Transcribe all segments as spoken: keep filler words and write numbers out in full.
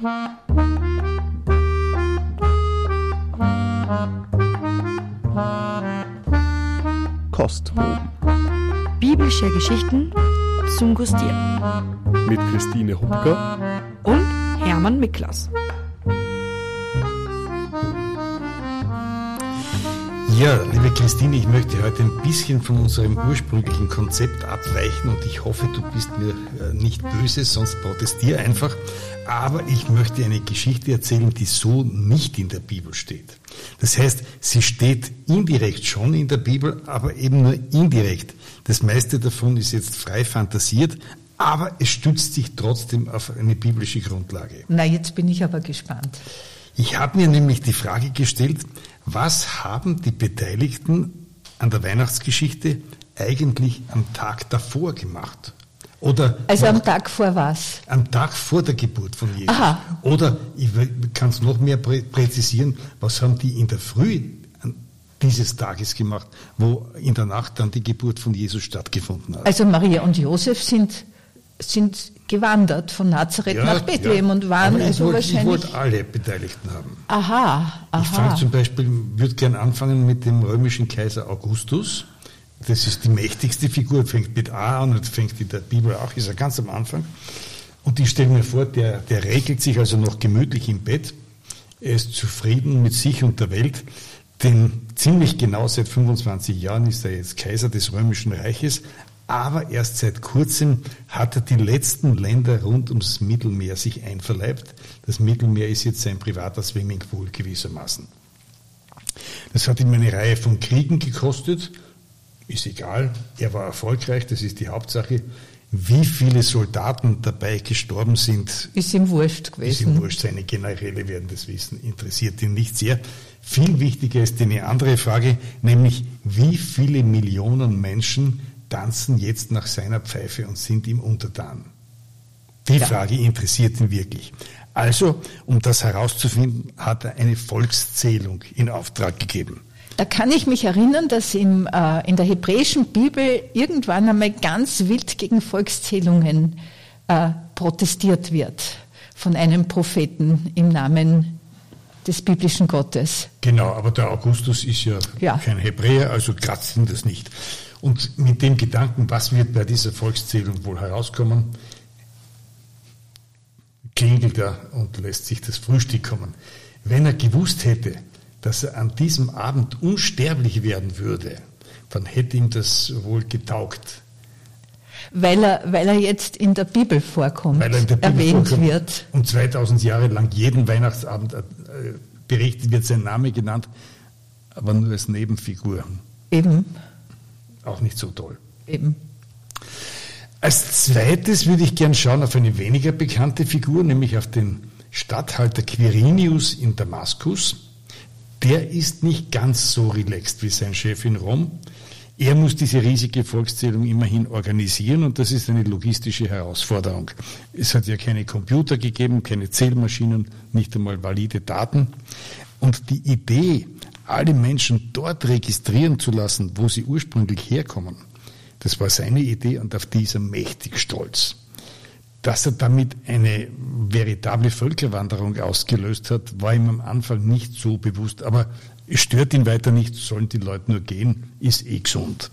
Kostproben. Biblische Geschichten zum Gustieren. Mit Christine Hubka und Hermann Miklas. Ja, liebe Christine, ich möchte heute ein bisschen von unserem ursprünglichen Konzept abweichen und ich hoffe, du bist mir nicht böse, sonst protestiere einfach. Aber ich möchte eine Geschichte erzählen, die so nicht in der Bibel steht. Das heißt, sie steht indirekt schon in der Bibel, aber eben nur indirekt. Das meiste davon ist jetzt frei fantasiert, aber es stützt sich trotzdem auf eine biblische Grundlage. Na, jetzt bin ich aber gespannt. Ich habe mir nämlich die Frage gestellt, was haben die Beteiligten an der Weihnachtsgeschichte eigentlich am Tag davor gemacht? Oder also am Tag vor was? Am Tag vor der Geburt von Jesus. Aha. Oder, ich kann es noch mehr prä- präzisieren, was haben die in der Früh dieses Tages gemacht, wo in der Nacht dann die Geburt von Jesus stattgefunden hat? Also Maria und Josef sind, sind gewandert von Nazareth ja, nach Bethlehem ja. und waren Aber also ich wollt, wahrscheinlich... Ich wollte alle Beteiligten haben. Aha, aha. Ich fange zum Beispiel, würde gerne anfangen mit dem römischen Kaiser Augustus. Das ist die mächtigste Figur, fängt mit A an und fängt in der Bibel auch, ist er ganz am Anfang. Und ich stelle mir vor, der, der regelt sich also noch gemütlich im Bett. Er ist zufrieden mit sich und der Welt, denn ziemlich genau seit fünfundzwanzig Jahren ist er jetzt Kaiser des Römischen Reiches, aber erst seit kurzem hat er die letzten Länder rund ums Mittelmeer sich einverleibt. Das Mittelmeer ist jetzt sein privater Swimmingpool gewissermaßen. Das hat ihm eine Reihe von Kriegen gekostet. Ist egal, er war erfolgreich, das ist die Hauptsache. Wie viele Soldaten dabei gestorben sind, ist ihm wurscht gewesen. Ist ihm wurscht, seine Generäle werden das wissen, interessiert ihn nicht sehr. Viel wichtiger ist eine andere Frage, nämlich wie viele Millionen Menschen tanzen jetzt nach seiner Pfeife und sind ihm untertan. Die ja. Frage interessiert ihn wirklich. Also, um das herauszufinden, hat er eine Volkszählung in Auftrag gegeben. Da kann ich mich erinnern, dass im, äh, in der hebräischen Bibel irgendwann einmal ganz wild gegen Volkszählungen äh, protestiert wird von einem Propheten im Namen des biblischen Gottes. Genau, aber der Augustus ist ja, ja. kein Hebräer, also kratzt ihn das nicht. Und mit dem Gedanken, was wird bei dieser Volkszählung wohl herauskommen, klingelt er und lässt sich das Frühstück kommen. Wenn er gewusst hätte, dass er an diesem Abend unsterblich werden würde, dann hätte ihm das wohl getaugt. Weil er, weil er jetzt in der Bibel vorkommt, weil er in der Bibel erwähnt vorkommt wird. Und zweitausend Jahre lang jeden Weihnachtsabend äh, berichtet wird sein Name genannt, aber nur als Nebenfigur. Eben. Auch nicht so toll. Eben. Als zweites würde ich gern schauen auf eine weniger bekannte Figur, nämlich auf den Statthalter Quirinius in Damaskus. Der ist nicht ganz so relaxed wie sein Chef in Rom. Er muss diese riesige Volkszählung immerhin organisieren und das ist eine logistische Herausforderung. Es hat ja keine Computer gegeben, keine Zählmaschinen, nicht einmal valide Daten. Und die Idee, alle Menschen dort registrieren zu lassen, wo sie ursprünglich herkommen, das war seine Idee und auf die ist er mächtig stolz. Dass er damit eine veritable Völkerwanderung ausgelöst hat, war ihm am Anfang nicht so bewusst. Aber es stört ihn weiter nicht, sollen die Leute nur gehen, ist eh gesund.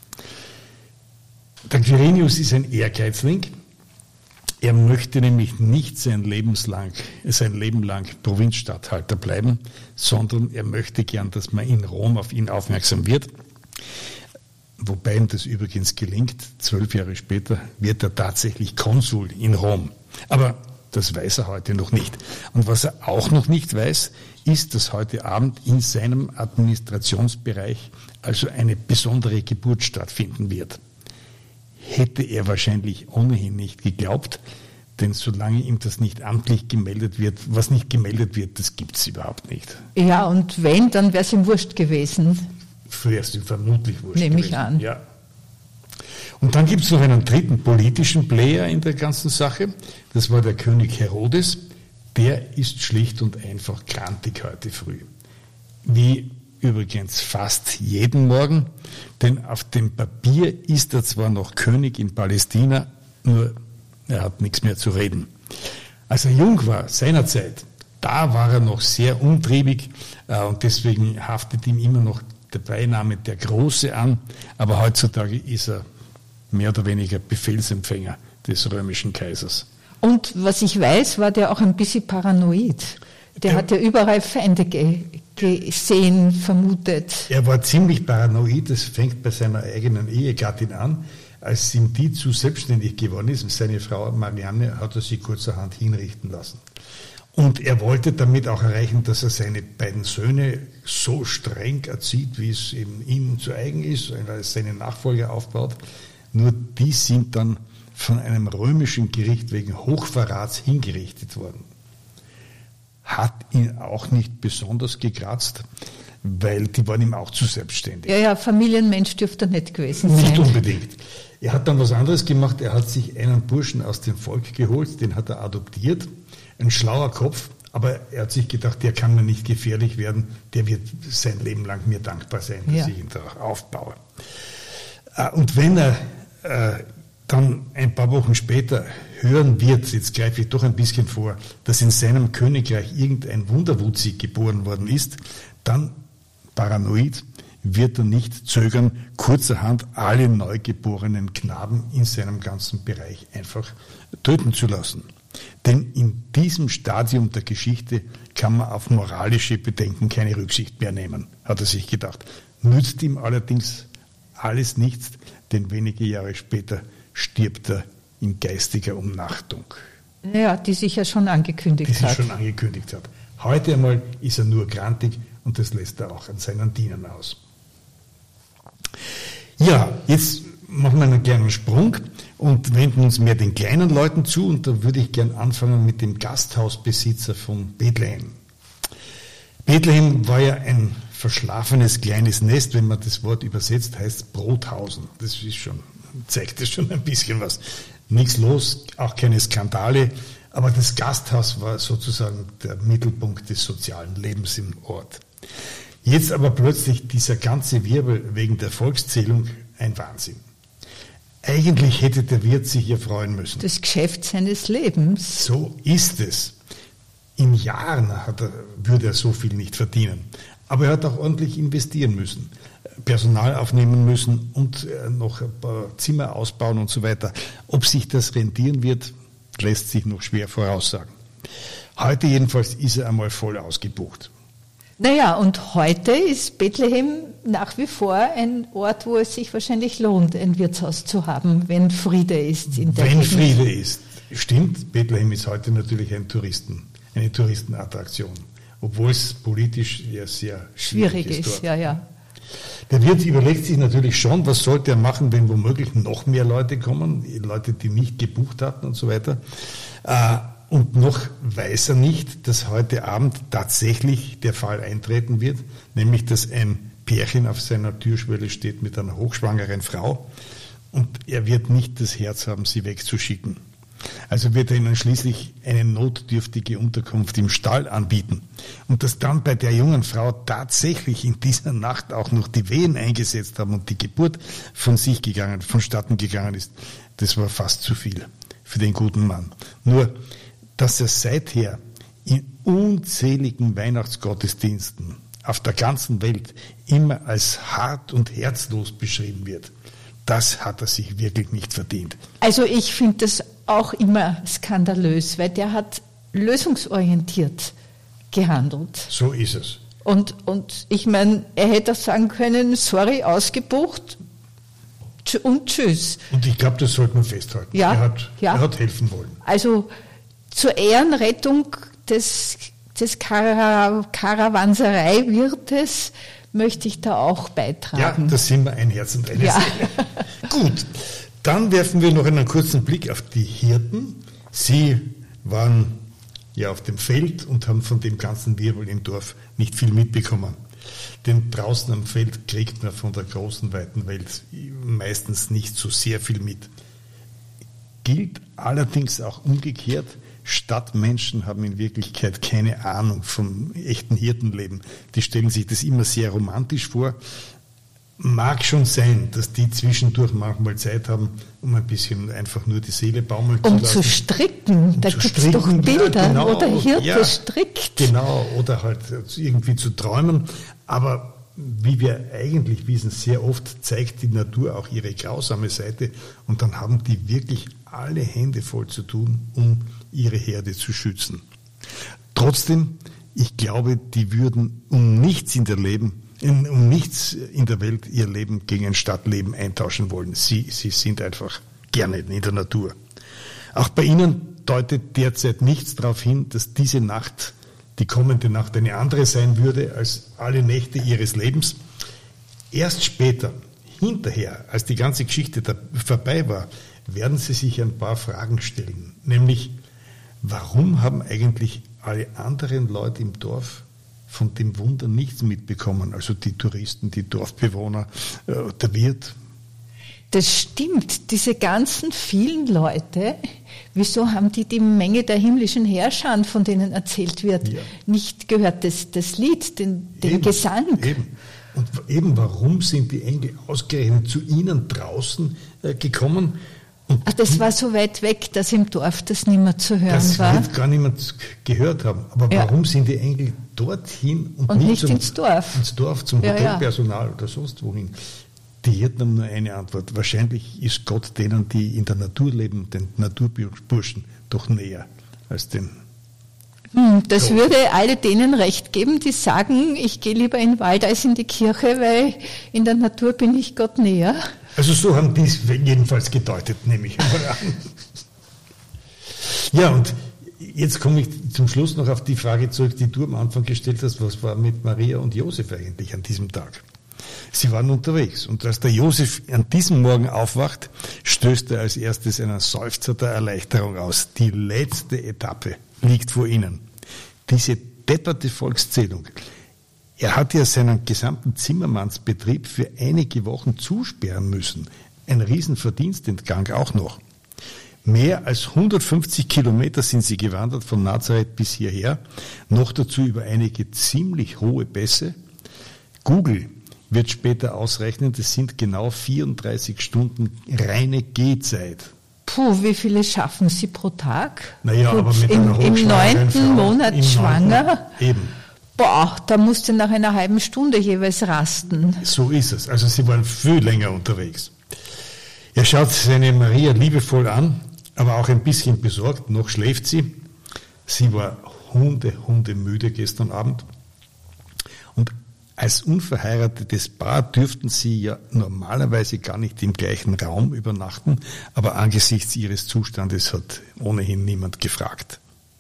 Der Quirinius ist ein Ehrgeizling. Er möchte nämlich nicht sein, Lebenslang, sein Leben lang Provinzstatthalter bleiben, sondern er möchte gern, dass man in Rom auf ihn aufmerksam wird. Wobei ihm das übrigens gelingt, zwölf Jahre später wird er tatsächlich Konsul in Rom. Aber das weiß er heute noch nicht. Und was er auch noch nicht weiß, ist, dass heute Abend in seinem Administrationsbereich also eine besondere Geburt stattfinden wird. Hätte er wahrscheinlich ohnehin nicht geglaubt, denn solange ihm das nicht amtlich gemeldet wird, was nicht gemeldet wird, das gibt es überhaupt nicht. Ja, und wenn, dann wäre es ihm wurscht gewesen. Früher ist ihm vermutlich wurscht Nehme ich gewesen. an. Ja. Und dann gibt es noch einen dritten politischen Player in der ganzen Sache. Das war der König Herodes. Der ist schlicht und einfach grantig heute früh. Wie übrigens fast jeden Morgen, denn auf dem Papier ist er zwar noch König in Palästina, nur er hat nichts mehr zu reden. Als er jung war, seinerzeit, da war er noch sehr umtriebig äh, und deswegen haftet ihm immer noch der Beiname der Große an, aber heutzutage ist er mehr oder weniger Befehlsempfänger des römischen Kaisers. Und was ich weiß, war der auch ein bisschen paranoid. Der, der hat ja überall Feinde ge- gesehen, vermutet. Er war ziemlich paranoid, das fängt bei seiner eigenen Ehegattin an. Als ihm die zu selbstständig geworden ist, seine Frau Marianne, hat er sie kurzerhand hinrichten lassen. Und er wollte damit auch erreichen, dass er seine beiden Söhne so streng erzieht, wie es eben ihm zu eigen ist, weil er seine Nachfolger aufbaut. Nur die sind dann von einem römischen Gericht wegen Hochverrats hingerichtet worden. Hat ihn auch nicht besonders gekratzt, weil die waren ihm auch zu selbstständig. Ja, ja, Familienmensch dürfte er nicht gewesen sein. Nicht unbedingt. Er hat dann was anderes gemacht. Er hat sich einen Burschen aus dem Volk geholt, den hat er adoptiert. Ein schlauer Kopf, aber er hat sich gedacht, der kann mir nicht gefährlich werden, der wird sein Leben lang mir dankbar sein, dass ja. ich ihn da aufbaue. Und wenn er äh, dann ein paar Wochen später hören wird, jetzt greife ich doch ein bisschen vor, dass in seinem Königreich irgendein Wunderwutzi geboren worden ist, dann paranoid wird er nicht zögern, kurzerhand alle neugeborenen Knaben in seinem ganzen Bereich einfach töten zu lassen. Denn in diesem Stadium der Geschichte kann man auf moralische Bedenken keine Rücksicht mehr nehmen, hat er sich gedacht. Nützt ihm allerdings alles nichts, denn wenige Jahre später stirbt er in geistiger Umnachtung. Ja, die sich ja schon angekündigt die hat. Die sich schon angekündigt hat. Heute einmal ist er nur grantig und das lässt er auch an seinen Dienern aus. Ja, jetzt machen wir einen kleinen Sprung und wenden uns mehr den kleinen Leuten zu. Und da würde ich gern anfangen mit dem Gasthausbesitzer von Bethlehem. Bethlehem war ja ein verschlafenes kleines Nest, wenn man das Wort übersetzt, heißt Brothausen. Das ist schon, zeigt das schon ein bisschen was. Nichts los, auch keine Skandale, aber das Gasthaus war sozusagen der Mittelpunkt des sozialen Lebens im Ort. Jetzt aber plötzlich dieser ganze Wirbel wegen der Volkszählung, ein Wahnsinn. Eigentlich hätte der Wirt sich hier freuen müssen. Das Geschäft seines Lebens. So ist es. In Jahren hat er, würde er so viel nicht verdienen. Aber er hat auch ordentlich investieren müssen, Personal aufnehmen müssen und noch ein paar Zimmer ausbauen und so weiter. Ob sich das rentieren wird, lässt sich noch schwer voraussagen. Heute jedenfalls ist er einmal voll ausgebucht. Naja, und heute ist Bethlehem nach wie vor ein Ort, wo es sich wahrscheinlich lohnt, ein Wirtshaus zu haben, wenn Friede ist in der Wenn Gegend. Friede ist. Stimmt, Bethlehem ist heute natürlich ein Touristen, eine Touristenattraktion, obwohl es politisch ja sehr schwierig, schwierig ist. Dort. Ja, ja. Der Wirt überlegt sich natürlich schon, was sollte er machen, wenn womöglich noch mehr Leute kommen, Leute, die nicht gebucht hatten und so weiter. Und noch weiß er nicht, dass heute Abend tatsächlich der Fall eintreten wird, nämlich dass ein Pärchen auf seiner Türschwelle steht mit einer hochschwangeren Frau und er wird nicht das Herz haben, sie wegzuschicken. Also wird er ihnen schließlich eine notdürftige Unterkunft im Stall anbieten. Und dass dann bei der jungen Frau tatsächlich in dieser Nacht auch noch die Wehen eingesetzt haben und die Geburt von sich gegangen, vonstatten gegangen ist, das war fast zu viel für den guten Mann. Nur, dass er seither in unzähligen Weihnachtsgottesdiensten auf der ganzen Welt immer als hart und herzlos beschrieben wird, das hat er sich wirklich nicht verdient. Also ich finde das auch immer skandalös, weil der hat lösungsorientiert gehandelt. So ist es. Und, und ich meine, er hätte auch sagen können, sorry, ausgebucht und tschüss. Und ich glaube, das sollte man festhalten. Ja, er, hat, ja. er hat helfen wollen. Also zur Ehrenrettung des, des Kara, Karawanserei-Wirtes möchte ich da auch beitragen. Ja, da sind wir ein Herz und eine ja. Seele. Gut, dann werfen wir noch einen kurzen Blick auf die Hirten. Sie waren ja auf dem Feld und haben von dem ganzen Wirbel im Dorf nicht viel mitbekommen. Denn draußen am Feld kriegt man von der großen, weiten Welt meistens nicht so sehr viel mit. Gilt allerdings auch umgekehrt. Stadtmenschen haben in Wirklichkeit keine Ahnung vom echten Hirtenleben. Die stellen sich das immer sehr romantisch vor. mag schon sein, dass die zwischendurch manchmal Zeit haben, um ein bisschen einfach nur die Seele baumeln um zu lassen. Um zu stricken, um da zu gibt es doch Bilder, ja, genau, wo der Hirte ja, strickt. Genau, oder halt irgendwie zu träumen. Aber wie wir eigentlich wissen, sehr oft zeigt die Natur auch ihre grausame Seite und dann haben die wirklich alle Hände voll zu tun, um ihre Herde zu schützen. Trotzdem, ich glaube, die würden um nichts in der Leben um nichts in der Welt ihr Leben gegen ein Stadtleben eintauschen wollen. Sie, sie sind einfach gerne in der Natur. Auch bei Ihnen deutet derzeit nichts darauf hin, dass diese Nacht, die kommende Nacht, eine andere sein würde als alle Nächte Ihres Lebens. Erst später, hinterher, als die ganze Geschichte da vorbei war, werden Sie sich ein paar Fragen stellen. Nämlich, warum haben eigentlich alle anderen Leute im Dorf von dem Wunder nichts mitbekommen, also die Touristen, die Dorfbewohner, äh, der Wirt? Das stimmt, diese ganzen vielen Leute, wieso haben die die Menge der himmlischen Herrscher, von denen erzählt wird, ja. nicht gehört, das, das Lied, den, den eben, Gesang? Eben. Und eben, warum sind die Engel ausgerechnet zu ihnen draußen äh, gekommen? Und Ach, das war so weit weg, dass im Dorf das nicht mehr zu hören das war. Das wird gar niemand gehört haben. Aber ja. warum sind die Engel dorthin und, und nicht, nicht zum, ins Dorf? Ins Dorf, zum ja, Hotelpersonal ja. oder sonst wohin? Die hätten haben nur eine Antwort. Wahrscheinlich ist Gott denen, die in der Natur leben, den Naturburschen, doch näher als den. Hm, das Gott. würde alle denen recht geben, die sagen, ich gehe lieber in den Wald als in die Kirche, weil in der Natur bin ich Gott näher. Also so haben die es jedenfalls gedeutet, nehme ich mal an. Ja, und jetzt komme ich zum Schluss noch auf die Frage zurück, die du am Anfang gestellt hast, was war mit Maria und Josef eigentlich an diesem Tag? Sie waren unterwegs und als der Josef an diesem Morgen aufwacht, stößt er als erstes einen Seufzer der Erleichterung aus. Die letzte Etappe liegt vor ihnen. Diese depperte Volkszählung. Er hat ja seinen gesamten Zimmermannsbetrieb für einige Wochen zusperren müssen. Ein Riesenverdienstentgang auch noch. Mehr als hundertfünfzig Kilometer sind sie gewandert von Nazareth bis hierher, noch dazu über einige ziemlich hohe Pässe. Google wird später ausrechnen, das sind genau vierunddreißig Stunden reine Gehzeit. Puh, wie viele schaffen Sie pro Tag? Naja, Gut, aber mit im, einer im neunten Frau, Monat im schwanger. neunten, eben. Boah, da musste nach einer halben Stunde jeweils rasten. So ist es. Also sie waren viel länger unterwegs. Er schaut seine Maria liebevoll an, aber auch ein bisschen besorgt. Noch schläft sie. Sie war hunde, hundemüde gestern Abend. Und als unverheiratetes Paar dürften sie ja normalerweise gar nicht im gleichen Raum übernachten, aber angesichts ihres Zustandes hat ohnehin niemand gefragt.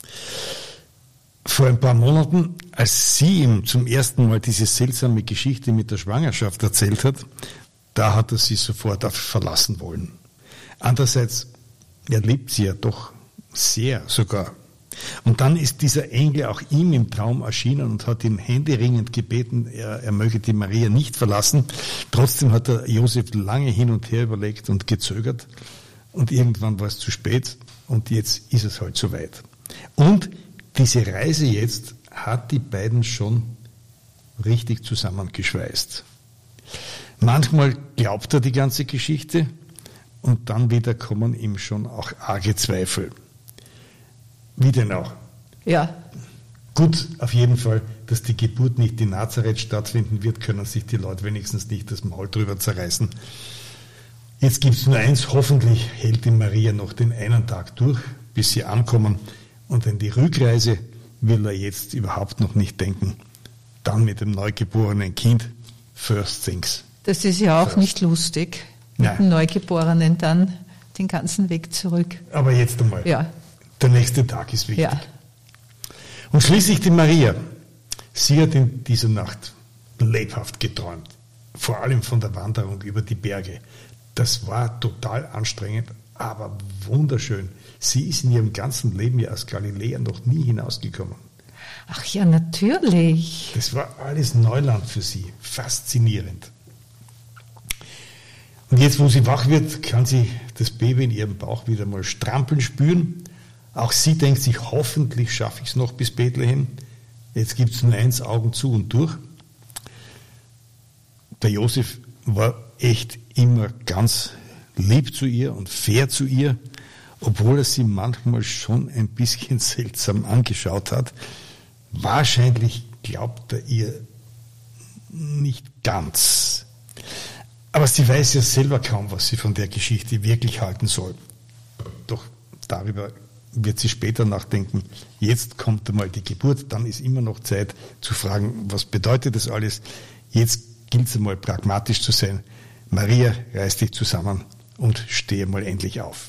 Vor ein paar Monaten, als sie ihm zum ersten Mal diese seltsame Geschichte mit der Schwangerschaft erzählt hat, da hat er sie sofort verlassen wollen. Andererseits, er liebt sie ja doch sehr sogar. Und dann ist dieser Engel auch ihm im Traum erschienen und hat ihn händeringend gebeten, er, er möge die Maria nicht verlassen. Trotzdem hat der Josef lange hin und her überlegt und gezögert und irgendwann war es zu spät und jetzt ist es halt soweit. Und diese Reise jetzt hat die beiden schon richtig zusammengeschweißt. Manchmal glaubt er die ganze Geschichte und dann wieder kommen ihm schon auch arge Zweifel. Wie denn auch? Ja. Gut, auf jeden Fall, dass die Geburt nicht in Nazareth stattfinden wird, können sich die Leute wenigstens nicht das Maul drüber zerreißen. Jetzt gibt es nur eins, hoffentlich hält die Maria noch den einen Tag durch, bis sie ankommen. Und an die Rückreise will er jetzt überhaupt noch nicht denken. Dann mit dem neugeborenen Kind, first things. Das ist ja auch first. Nicht lustig, mit Nein. dem Neugeborenen dann den ganzen Weg zurück. Aber jetzt einmal, Ja. der nächste Tag ist wichtig. Ja. Und schließlich die Maria. Sie hat in dieser Nacht lebhaft geträumt. Vor allem von der Wanderung über die Berge. Das war total anstrengend, aber wunderschön. Sie ist in ihrem ganzen Leben ja aus Galiläa noch nie hinausgekommen. Ach ja, natürlich. Das war alles Neuland für sie. Faszinierend. Und jetzt, wo sie wach wird, kann sie das Baby in ihrem Bauch wieder mal strampeln spüren. Auch sie denkt sich, hoffentlich schaffe ich es noch bis Bethlehem. Jetzt gibt es nur eins, Augen zu und durch. Der Josef war echt immer ganz lieb zu ihr und fair zu ihr, obwohl er sie manchmal schon ein bisschen seltsam angeschaut hat. Wahrscheinlich glaubt er ihr nicht ganz. Aber sie weiß ja selber kaum, was sie von der Geschichte wirklich halten soll. Doch darüber wird sie später nachdenken. Jetzt kommt einmal die Geburt, dann ist immer noch Zeit zu fragen, was bedeutet das alles? Jetzt gilt es einmal pragmatisch zu sein. Maria, reiß dich zusammen und stehe mal endlich auf.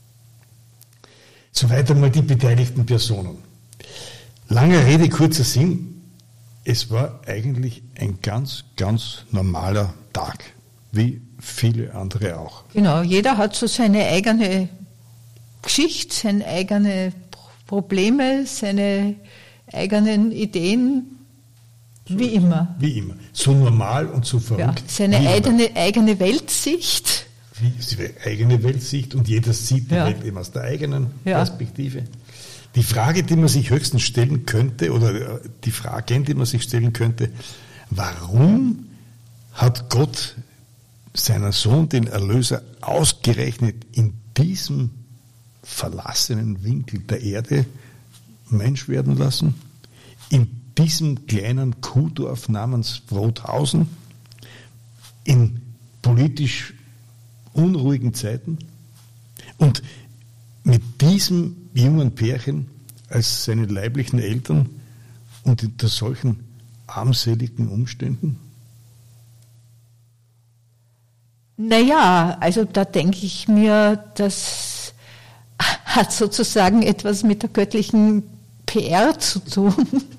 Soweit einmal die beteiligten Personen. Lange Rede, kurzer Sinn. Es war eigentlich ein ganz, ganz normaler Tag, wie viele andere auch. Genau, jeder hat so seine eigene Geschichte, seine eigenen Probleme, seine eigenen Ideen, wie immer. Wie immer. So normal und so verrückt. Ja, seine eigene, eigene Weltsicht. Wie seine eigene Weltsicht und jeder sieht die ja. Welt eben aus der eigenen ja. Perspektive. Die Frage, die man sich höchstens stellen könnte, oder die Fragen, die man sich stellen könnte, warum hat Gott seinen Sohn, den Erlöser, ausgerechnet in diesem verlassenen Winkel der Erde Mensch werden lassen? In diesem kleinen Kuhdorf namens Rothausen? In politisch unruhigen Zeiten? Und mit diesem jungen Pärchen als seine leiblichen Eltern und unter solchen armseligen Umständen? Naja, also da denke ich mir, das hat sozusagen etwas mit der göttlichen P R zu tun,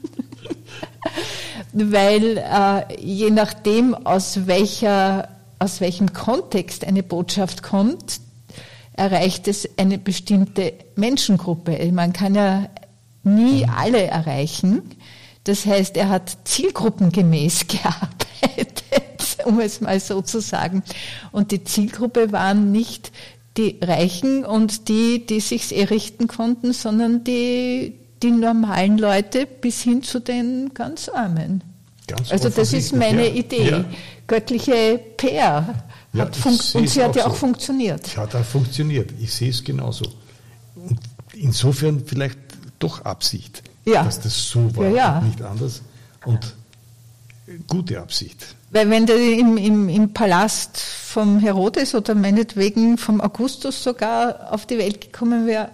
weil äh, je nachdem, aus welcher, aus welchem Kontext eine Botschaft kommt, erreicht es eine bestimmte Menschengruppe. Man kann ja nie alle erreichen. Das heißt, er hat zielgruppengemäß gearbeitet, um es mal so zu sagen. Und die Zielgruppe waren nicht die Reichen und die, die sich's errichten konnten, sondern die, die normalen Leute bis hin zu den ganz Armen. Ganz also das ist meine ja. Idee. Ja. Göttliche P R. Ja, Hat fun- und sie hat ja so. auch funktioniert. Hat auch funktioniert. Ich sehe es genauso. Und insofern vielleicht doch Absicht, ja. dass das so war ja, ja. und nicht anders. Und gute Absicht. Weil wenn der im, im, im Palast vom Herodes oder meinetwegen vom Augustus sogar auf die Welt gekommen wäre,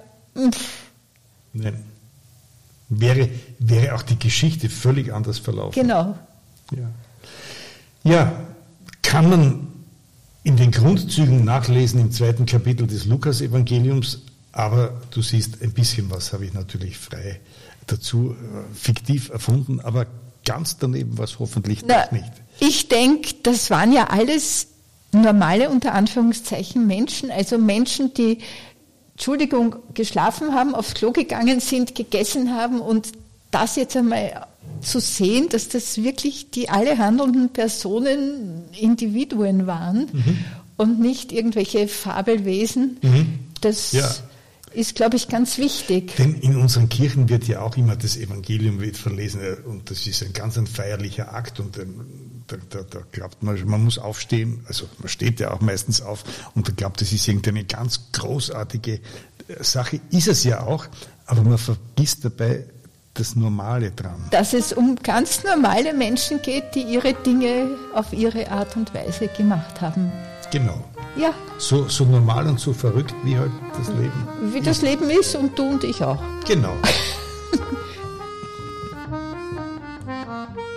Nein. Wäre, wäre auch die Geschichte völlig anders verlaufen. Genau. Ja. ja, kann man in den Grundzügen nachlesen im zweiten Kapitel des Lukas-Evangeliums, aber du siehst, ein bisschen was habe ich natürlich frei dazu äh, fiktiv erfunden, aber ganz daneben war es hoffentlich Na, doch nicht. Ich denke, das waren ja alles normale, unter Anführungszeichen, Menschen, also Menschen, die, Entschuldigung, geschlafen haben, aufs Klo gegangen sind, gegessen haben und das jetzt einmal zu sehen, dass das wirklich die alle handelnden Personen Individuen waren mhm. und nicht irgendwelche Fabelwesen, mhm. das ja. ist, glaube ich, ganz wichtig. Denn in unseren Kirchen wird ja auch immer das Evangelium wird verlesen und das ist ein ganz ein feierlicher Akt und ein, da, da, da glaubt man, man muss aufstehen, also man steht ja auch meistens auf und da glaubt, das ist irgendeine ganz großartige Sache, ist es ja auch, aber man vergisst dabei das Normale dran. Dass es um ganz normale Menschen geht, die ihre Dinge auf ihre Art und Weise gemacht haben. Genau. Ja. So, so normal und so verrückt, wie halt das Leben Wie ist. Das Leben ist und du und ich auch. Genau.